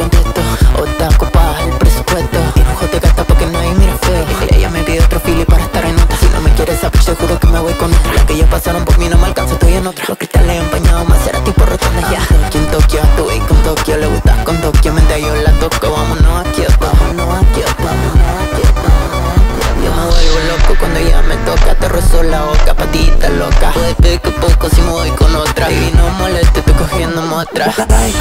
contesto. O está ocupada el presupuesto. Tiene un jote gasta porque nadie mira feo. Ella me pide otro fili para estar en otra. Si no me quieres saber, te juro que me voy con otra. Las que ya pasaron por mí no me alcanza, estoy en otra. Los cristales empañados, más era tipo rotonda ya. Aquí en Tokio, tú y con Tokio. Le gustas con Tokio, mente yo la toco. Vámonos a Kioto, vámonos a Kioto, vámonos a Kioto. Yo me vuelvo loco cuando ella me toca. Te rozo la boca, patita loca. Puede que poco si me voy con otra. Baby, no moleste, estoy cogiendo otra.